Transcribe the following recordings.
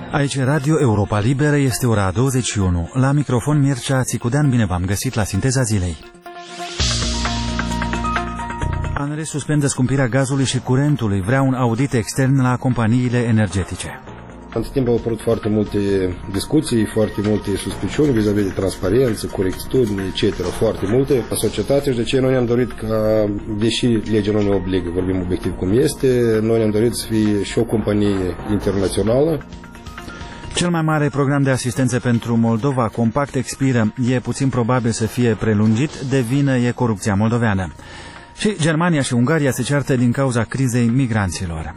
Aici Radio Europa Liberă, este ora 21. La microfon Mircea Țicudean, bine v-am găsit la Sinteza Zilei. ANRE suspendă scumpirea gazului și curentului, vrea un audit extern la companiile energetice. Între timp au apărut foarte multe discuții, foarte multe suspiciuni vis-a-vis de transparență, corectitudine, etc. Foarte multe la societate și de ce noi ne-am dorit ca, deși legea nu ne obligă, vorbim obiectiv cum este, noi ne-am dorit să fie și o companie internațională. Cel mai mare program de asistență pentru Moldova, Compact, expiră. E puțin probabil să fie prelungit, de vină e corupția moldoveană. Și Germania și Ungaria se ceartă din cauza crizei migranților.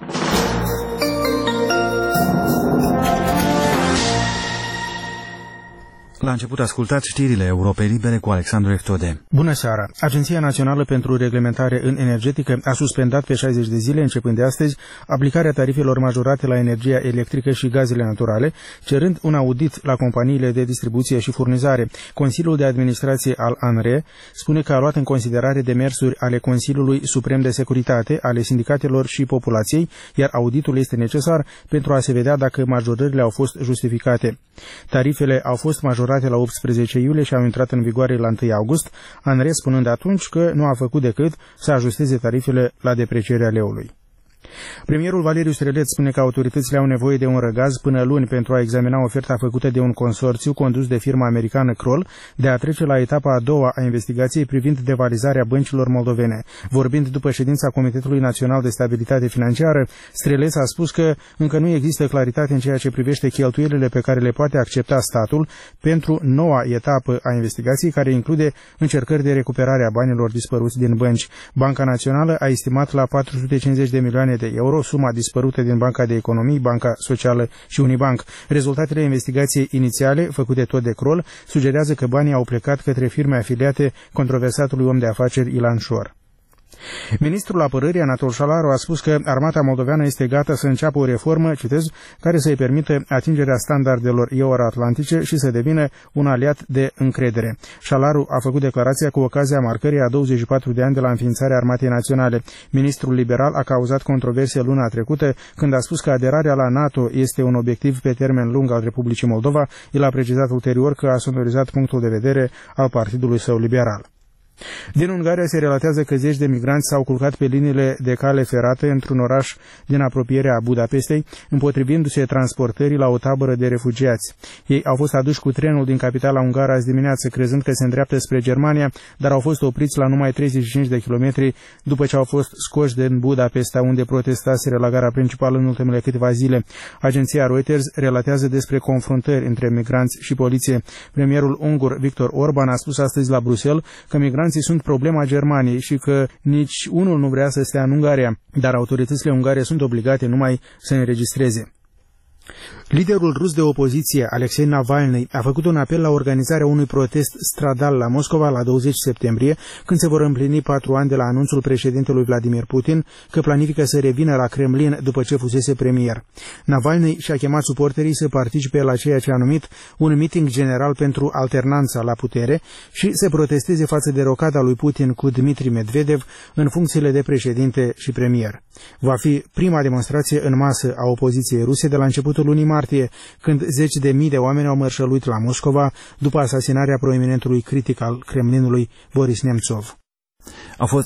La început ascultați știrile Europei Libere cu Alexandru Eftode. Bună seara! Agenția Națională pentru Reglementare în Energetică a suspendat pe 60 de zile, începând de astăzi, aplicarea tarifelor majorate la energia electrică și gazele naturale, cerând un audit la companiile de distribuție și furnizare. Consiliul de Administrație al ANRE spune că a luat în considerare demersuri ale Consiliului Suprem de Securitate, ale sindicatelor și populației, iar auditul este necesar pentru a se vedea dacă majorările au fost justificate. Tarifele au fost majorate la 18 iulie și au intrat în vigoare la 1 august, ANRE spunând atunci că nu a făcut decât să ajusteze tarifele la deprecierea leului. Premierul Valeriu Streleț spune că autoritățile au nevoie de un răgaz până luni pentru a examina oferta făcută de un consorțiu condus de firma americană Kroll de a trece la etapa a doua a investigației privind devalizarea băncilor moldovene. Vorbind după ședința Comitetului Național de Stabilitate Financiară, Streleț a spus că încă nu există claritate în ceea ce privește cheltuielile pe care le poate accepta statul pentru noua etapă a investigației, care include încercări de recuperare a banilor dispăruți din bănci. Banca Națională a estimat la 450 de milioane de euro suma dispărută din Banca de Economii, Banca Socială și Unibank. Rezultatele investigației inițiale, făcute tot de Kroll, sugerează că banii au plecat către firme afiliate controversatului om de afaceri Ilan Șor. Ministrul Apărării, Anatol Șalaru, a spus că armata moldoveană este gata să înceapă o reformă, citez, care să-i permită atingerea standardelor euroatlantice și să devină un aliat de încredere. Șalaru a făcut declarația cu ocazia marcării a 24 de ani de la înființarea Armatei Naționale. Ministrul liberal a cauzat controverse luna trecută când a spus că aderarea la NATO este un obiectiv pe termen lung al Republicii Moldova. El a precizat ulterior că a sonorizat punctul de vedere al partidului său liberal. Din Ungaria se relatează că zeci de migranți s-au culcat pe liniile de cale ferată într-un oraș din apropierea Budapestei, împotrivindu-se transportării la o tabără de refugiați. Ei au fost aduși cu trenul din capitala ungară azi dimineață, crezând că se îndreaptă spre Germania, dar au fost opriți la numai 35 de kilometri după ce au fost scoși din Budapesta, unde protestaseră la gara principală în ultimele câteva zile. Agenția Reuters relatează despre confruntări între migranți și poliție. Premierul ungur Viktor Orban a spus astăzi la Bruxelles că migranții sunt problema Germaniei și că nici unul nu vrea să stea în Ungaria, dar autoritățile ungare sunt obligate numai să înregistreze. Liderul rus de opoziție, Alexei Navalny, a făcut un apel la organizarea unui protest stradal la Moscova la 20 septembrie, când se vor împlini 4 ani de la anunțul președintelui Vladimir Putin că planifică să revină la Kremlin după ce fusese premier. Navalny și-a chemat suporterii să participe la ceea ce a numit un meeting general pentru alternanța la putere și să protesteze față de rocada lui Putin cu Dmitri Medvedev în funcțiile de președinte și premier. Va fi prima demonstrație în masă a opoziției ruse de la începutul lunii martie, când zeci de mii de oameni au mărșăluit la Moscova după asasinarea proeminentului critic al Kremlinului Boris Nemtsov. Au fost